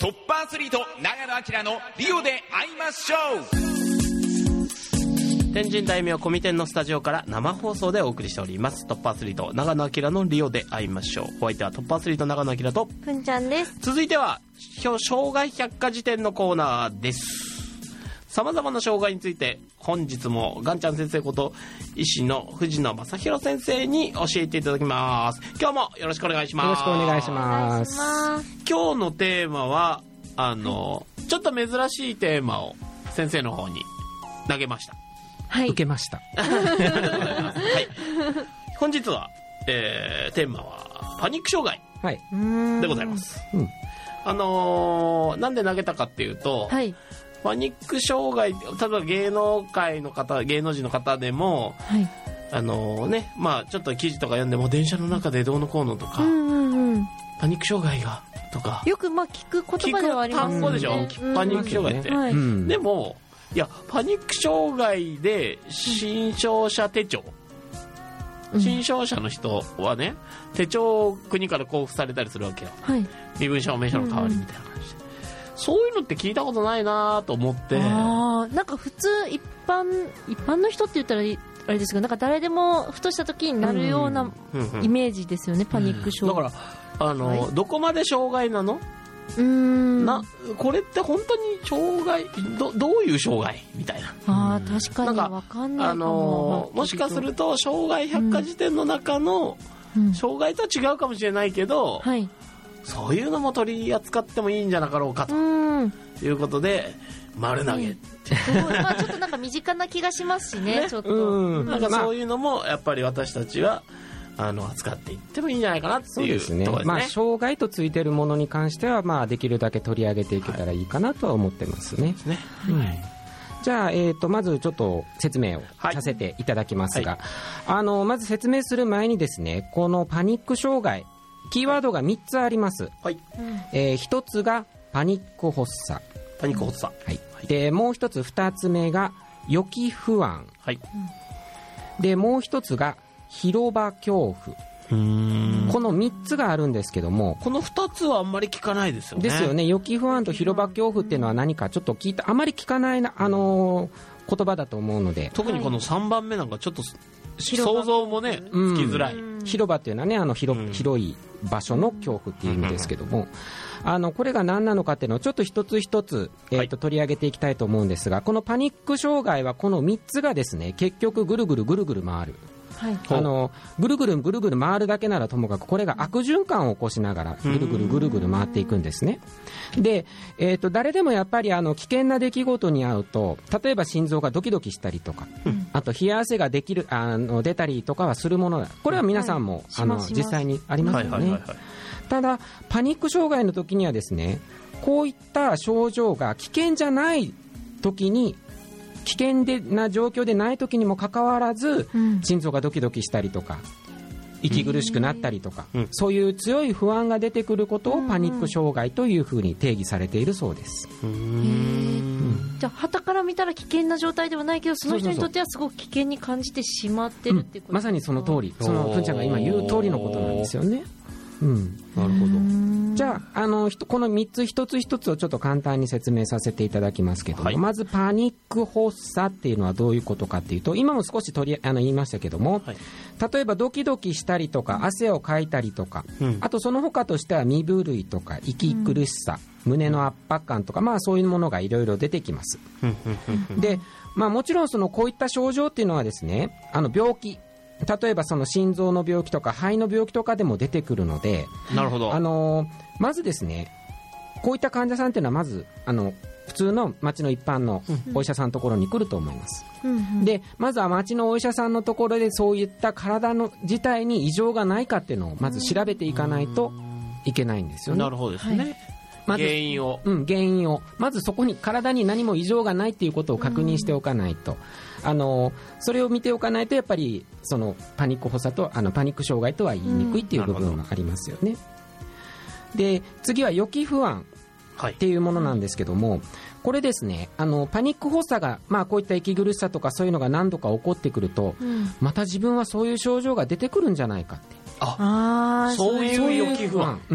トップアスリート長野明のリオで会いましょう。 天神大名コミテンのスタジオから生放送でお送りしております。トップアスリート長野明のリオで会いましょう。お相手はトップアスリート長野明とふんちゃんです。 続いては障害百科事典のコーナーです。様々な障害について本日もガンちゃん先生こと医師の藤野正弘先生に教えていただきます。今日もよろしくお願いします。 よろしくお願いします。 今日のテーマはちょっと珍しいテーマを先生の方に投げました。 はい、受けました。 ありがとうございます。はい、本日は、テーマはパニック障害でございます。なんで投げたかっていうと、はい、パニック障害、例えば芸能界の方、芸能人の方でも、はい、まあちょっと記事とか読んでも電車の中でどうのこうのとか、パニック障害がとかよく聞く言葉ではありますよね。 単語でしょ、パニック障害って、はい、でもいやパニック障害で新商社手帳、新商社の人はね手帳を国から交付されたりするわけよ、はい、身分証明書の代わりみたいな感じで、そういうのって聞いたことないなと思って。 なんか普通一般の人って言ったらあれですけど、なんか誰でもふとした時になるようなイメージですよね、パニック障害。 だからはい、どこまで障害なの？これって本当に障害 どういう障害みたいな。 確かに分かんないかも。 もしかすると障害百科事典の中の障害とは違うかもしれないけど、はい、そういうのも取り扱ってもいいんじゃなかろうかということで丸投げ、 まあちょっとなんか身近な気がしますし ねちょっとなんかそういうのもやっぱり私たちは扱っていってもいいんじゃないかなっていうところですね。 まあ、障害とついているものに関しては、まあ、できるだけ取り上げていけたらいいかなとは思ってますね。じゃあ、まずちょっと説明をさせていただきますが、まず説明する前にですね、このパニック障害キーワードが3つあります。1つがパニック発作、でもう1つ2つ目が予期不安、でもう1つが広場恐怖。この3つがあるんですけども、 この2つはあんまり聞かないですよね。 ですよね。予期不安と広場恐怖っていうのは何かちょっとあまり聞かない言葉だと思うので、 特にこの3番目なんかちょっと想像もね、つきづらい。 広場っていうのはね、広い場所の恐怖っていう意味ですけども、これが何なのかっていうのをちょっと一つ一つ、取り上げていきたいと思うんですが、このパニック障害はこの3つがですね、結局ぐるぐるぐるぐる回る。ぐるぐるぐるぐる回るだけならともかく、これが悪循環を起こしながらぐるぐるぐるぐる回っていくんですね。で、誰でもやっぱり危険な出来事に遭うと、例えば心臓がドキドキしたりとか、あと冷や汗が出たりとかはするものだ。これは皆さんも、実際にありますよね。ただパニック障害の時にはですね、こういった症状が危険じゃない時に、危険な状況でない時にもかかわらず、心臓がドキドキしたりとか息苦しくなったりとか、そういう強い不安が出てくることをパニック障害というふうに定義されているそうです。 じゃあ傍から見たら危険な状態ではないけど、その人にとってはすごく危険に感じてしまってるってこと、 まさにその通り、そのふんちゃんが今言う通りのことなんですよね。 なるほど。 じゃあ、この3つ一つ一つをちょっと簡単に説明させていただきますけども、まずパニック発作っていうのはどういうことかっていうと、今も少し言いましたけども、例えばドキドキしたりとか汗をかいたりとか、あとその他としては身震いとか息苦しさ、胸の圧迫感とか、まあそういうものがいろいろ出てきます。で、まあもちろんこういった症状っていうのはですね、病気、例えばその心臓の病気とか肺の病気とかでも出てくるので、 なるほど。 まずですね、こういった患者さんっていうのはまず普通の町の一般のお医者さんのところに来ると思います。で、まずは町のお医者さんのところでそういった体の自体に異常がないかっていうのをまず調べていかないといけないんですよね。 なるほどですね。まず原因をまずそこに体に何も異常がないっていうことを確認しておかないと、それを見ておかないとやっぱりそのパニック発作とパニック障害とは言いにくいっていう部分がありますよね。で、次は予期不安っていうものなんですけども、これですね、パニック発作が、まあ、こういった息苦しさとかそういうのが何度か起こってくると、また自分はそういう症状が出てくるんじゃないかって、 そういう予期不安、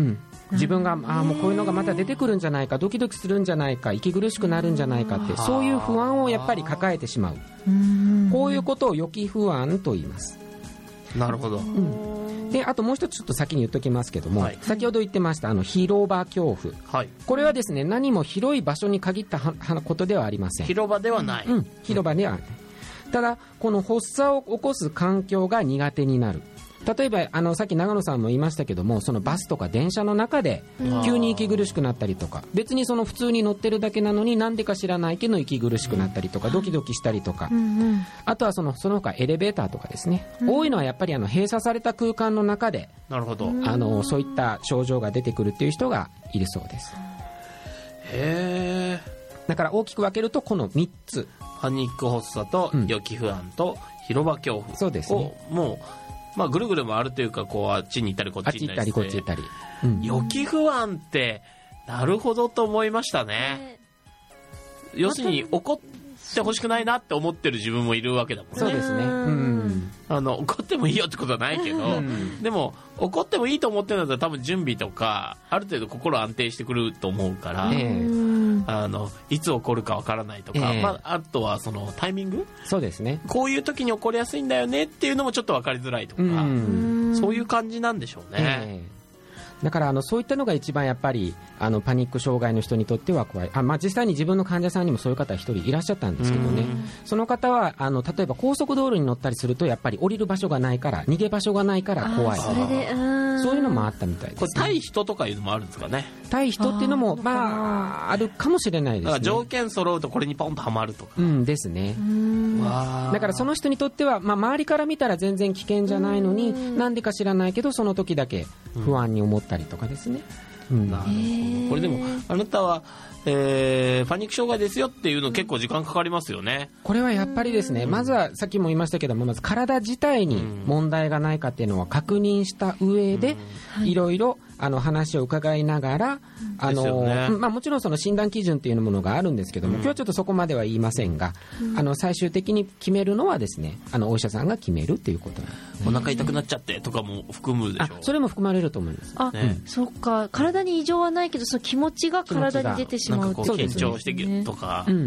自分がもうこういうのがまた出てくるんじゃないか、ドキドキするんじゃないか、息苦しくなるんじゃないかって、そういう不安をやっぱり抱えてしまう。こういうことを予期不安と言います。 なるほど。 であともう一つちょっと先に言っときますけども、先ほど言ってました広場恐怖、これはですね、何も広い場所に限ったことではありません。 広場ではない、 広場ではない。ただこの発作を起こす環境が苦手になる。例えばさっき長野さんも言いましたけども、そのバスとか電車の中で急に息苦しくなったりとか、別にその普通に乗ってるだけなのになんでか知らないけど息苦しくなったりとか、ドキドキしたりとか、あとはその他エレベーターとかですね、多いのはやっぱり閉鎖された空間の中で、 なるほど、 そういった症状が出てくるっていう人がいるそうです。 へー。 だから大きく分けるとこの3つ、 パニック発作と予期不安と広場恐怖を、 そうですね、 もうぐるぐる回るというか、こうあっちに行ったりこっちに行ったりして、 こっち行ったり、 予期不安ってなるほどと思いましたね。要するに怒ってほしくないなって思ってる自分もいるわけだもんね。 そうですね、 怒ってもいいよってことはないけど、でも怒ってもいいと思ってるんだったら多分準備とかある程度心安定してくると思うから、いつ起こるかわからないとか、あとはそのタイミング、 そうですね、 こういう時に起こりやすいんだよねっていうのもちょっと分かりづらいとか、そういう感じなんでしょうね。 だからそういったのが一番やっぱりパニック障害の人にとっては怖い。実際に自分の患者さんにもそういう方一人いらっしゃったんですけどね、その方は例えば高速道路に乗ったりするとやっぱり降りる場所がないから、逃げ場所がないから怖い、そういうのもあったみたいです、ね。 これ対人とかいうのもあるんですかね。 対人っていうのもあるかもしれないですね。 だから条件揃うとこれにポンとはまるとか、 ですね。だからその人にとっては、周りから見たら全然危険じゃないのに、なんでか知らないけどその時だけ不安に思ったりとかですね。 なるほど。これでもあなたは、パニック障害ですよっていうの結構時間かかりますよね。 これはやっぱりですね、まずはさっきも言いましたけども、まず体自体に問題がないかっていうのは確認した上で、いろいろ話を伺いながら、もちろんその診断基準っていうものがあるんですけども、今日はちょっとそこまでは言いませんが、最終的に決めるのはですね、お医者さんが決めるっていうことなんです。 お腹痛くなっちゃってとかも含むでしょう。 それも含まれると思います。 そっか、体に異常はないけどその気持ちが体に出てしまうってことですね。 緊張してきるとか、だから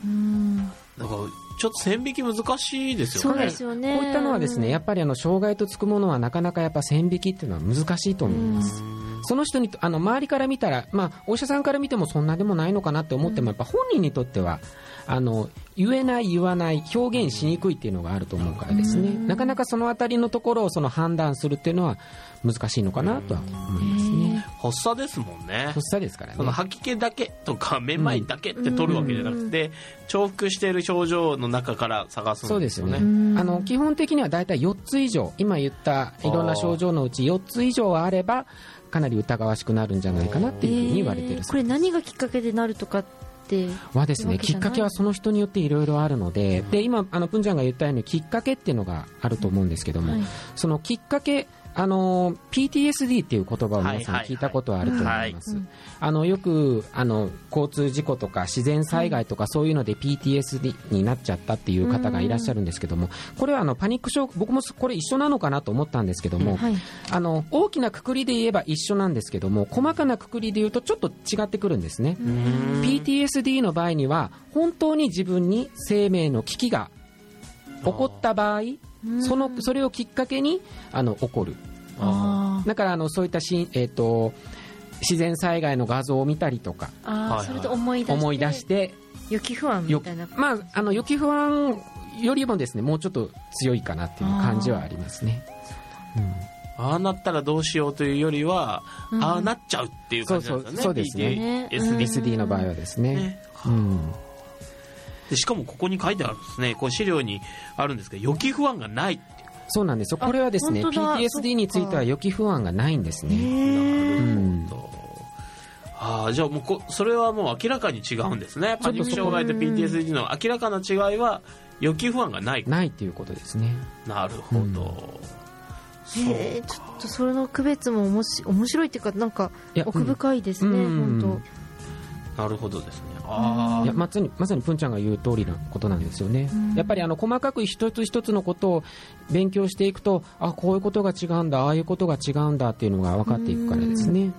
ちょっと線引き難しいですよね。 そうですよね。 こういったのはですね、やっぱり障害とつくものはなかなかやっぱ線引きっていうのは難しいと思います。その人に周りから見たら、お医者さんから見てもそんなでもないのかなって思っても、やっぱ本人にとっては言えない言わない表現しにくいっていうのがあると思うからですね、なかなかそのあたりのところを判断するっていうのは難しいのかなとは思いますね。 発作ですもんね。 発作ですからね。 その吐き気だけとかめまいだけって取るわけじゃなくて、重複している症状の中から探すんですよね。 そうですね。基本的にはだいたい4つ以上、今言ったいろんな症状のうち4つ以上あればかなり疑わしくなるんじゃないかなっていうふうに言われているそうです。 これ何がきっかけでなるとかはですね、きっかけはその人によっていろいろあるので、今プンちゃんが言ったようにきっかけっていうのがあると思うんですけども、そのきっかけ、PTSD っていう言葉を皆さん聞いたことはあると思います。よく交通事故とか自然災害とかそういうので PTSD になっちゃったっていう方がいらっしゃるんですけども、これはパニック症、僕もこれ一緒なのかなと思ったんですけども、大きな括りで言えば一緒なんですけども、細かな括りで言うとちょっと違ってくるんですね。PTSD の場合には本当に自分に生命の危機が起こった場合、それをきっかけに起こる。だからそういった自然災害の画像を見たりとか、 それと思い出して予期不安みたいな、 予期不安よりもですね、もうちょっと強いかなっていう感じはありますね。 ああなったらどうしようというよりは、ああなっちゃうっていう感じなんですね。 そうですね。PTSD の場合はですね。 でしかもここに書いてあるんですね。これ資料にあるんですけど、予期不安がないって。 そうなんですよ。これはですね、PTSD については予期不安がないんですね。 なるほど。じゃあもうそれはもう明らかに違うんですね。パニック障害と PTSD の明らかな違いは予期不安がないっていうことですね。 なるほど。 ちょっとそれの区別も面白いっていうか、なんか奥深いですね。本当。 なるほどですね。 いやまさにプンちゃんが言う通りなことなんですよね。やっぱり細かく一つ一つのことを勉強していくと、こういうことが違うんだ、ああいうことが違うんだっていうのが分かっていくからですね。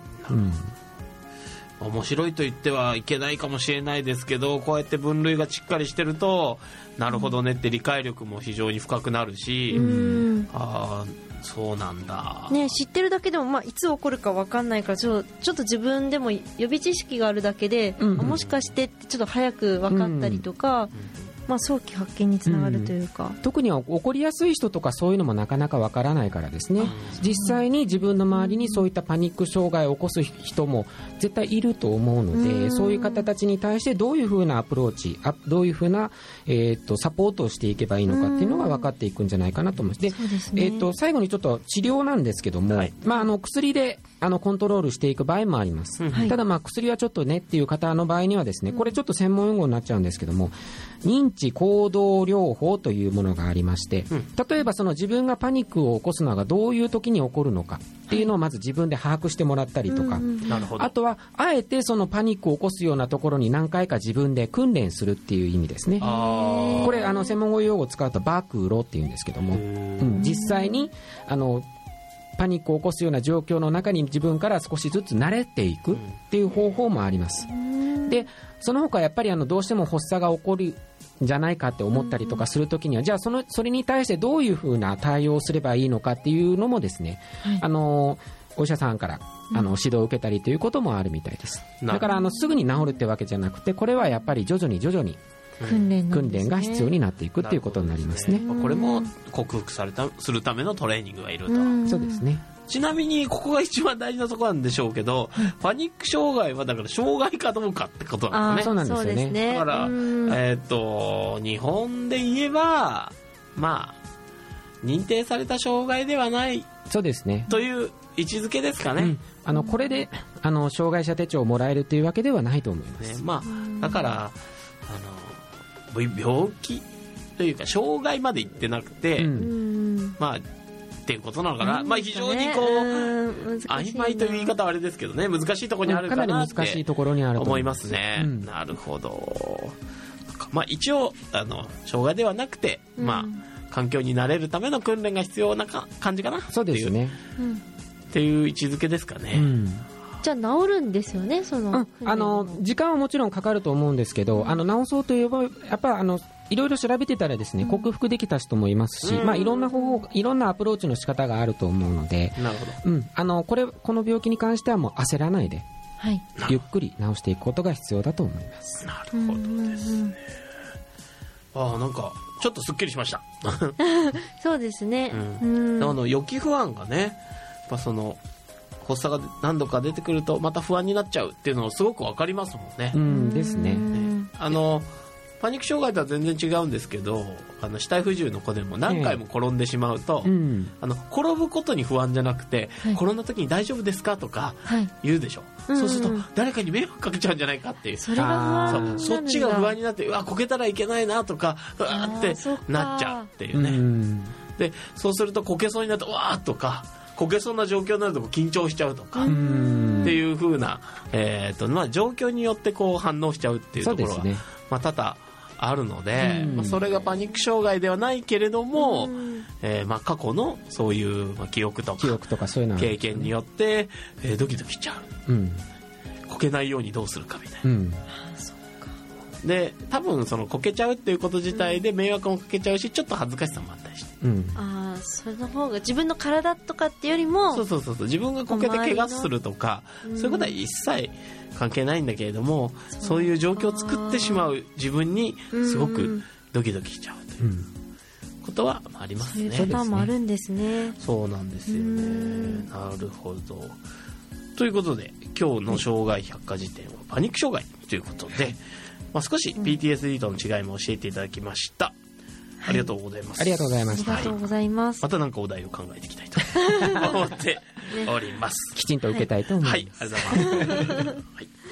面白いと言ってはいけないかもしれないですけど、こうやって分類がしっかりしてると、なるほどねって理解力も非常に深くなるし、そうなんだ、 ね、知ってるだけでも、いつ起こるか分かんないからちょっと自分でも予備知識があるだけで、もしかしてってちょっと早く分かったりとか、早期発見につながるというか、 特に起こりやすい人とかそういうのもなかなかわからないからですね。実際に自分の周りにそういったパニック障害を起こす人も絶対いると思うので、そういう方たちに対してどういうふうなアプローチ、どういうふうな、サポートをしていけばいいのかっていうのが分かっていくんじゃないかなと思います。で、最後にちょっと治療なんですけども、薬でコントロールしていく場合もあります。ただ薬はちょっとねっていう方の場合にはですね、これちょっと専門用語になっちゃうんですけども、認知行動療法というものがありまして、例えばその自分がパニックを起こすのがどういう時に起こるのかっていうのをまず自分で把握してもらったりとか、あとはあえてそのパニックを起こすようなところに何回か自分で訓練するっていう意味ですね。これ専門語用語を使うと暴露っていうんですけども、実際にパニックを起こすような状況の中に自分から少しずつ慣れていくっていう方法もあります。でその他やっぱりどうしても発作が起こるんじゃないかって思ったりとかするときには、じゃあそれに対してどういうふうな対応をすればいいのかっていうのもですね、お医者さんから指導を受けたりということもあるみたいです。だからすぐに治るってわけじゃなくて、これはやっぱり徐々に訓練が必要になっていくっていうことになりますね。 これも克服するためのトレーニングがいると。 そうですね。 ちなみにここが一番大事なところなんでしょうけど、パニック障害はだから障害かどうかってことなんですね。 そうなんですよね。 だから日本で言えば認定された障害ではないそうですねという位置づけですかね。 これで障害者手帳をもらえるというわけではないと思います。 だから病気というか障害までいってなくて、っていうことなのかな。非常に曖昧という言い方はあれですけどね、難しいところにあるかなってかなり難しいところにあると思いますね。なるほど。一応障害ではなくて、環境に慣れるための訓練が必要な感じかな。 そうですね。 っていう位置づけですかね。 じゃあ治るんですよね、 時間はもちろんかかると思うんですけど、治そうといえばやっぱいろいろ調べてたらですね、克服できた人もいますし、いろんな方法、いろんなアプローチの仕方があると思うので、 なるほど。 この病気に関してはもう焦らないで、ゆっくり治していくことが必要だと思います。 なるほどですね。なんかちょっとすっきりしました。 そうですね。 予期不安がね、やっぱ発作が何度か出てくるとまた不安になっちゃうっていうのをすごく分かりますもんね。 ですね。 パニック障害とは全然違うんですけど、肢体不自由の子でも何回も転んでしまうと、転ぶことに不安じゃなくて、転んだ時に大丈夫ですかとか言うでしょ。そうすると誰かに迷惑かけちゃうんじゃないかっていう、そっちが不安になって、こけたらいけないなとかってなっちゃうっていうね。でそうするとこけそうになってわーとか、こけそうな状況になると緊張しちゃうとかっていう風な、状況によって反応しちゃうっていうところが、多々あるので、それがパニック障害ではないけれども、過去のそういう記憶とかそういうの経験によって、ドキドキしちゃう、こけないようにどうするかみたいな、で多分こけちゃうっていうこと自体で迷惑もかけちゃうし、ちょっと恥ずかしさもあったりして、 それの方が自分の体とかっていうよりも、 そう自分がこけて怪我するとか、そういうことは一切関係ないんだけれども、そういう状況を作ってしまう自分にすごくドキドキしちゃうということはありますね。 そういうパターンもあるんですね。 そうなんですよね。なるほど。ということで今日の障害百科事典はパニック障害ということで、少し PTSD との違いも教えていただきました。ありがとうございます。 ありがとうございました。 ありがとうございます。 また何かお題を考えていきたいと思っております。 きちんと受けたいと思います。 はい、ありがとうございます。はい。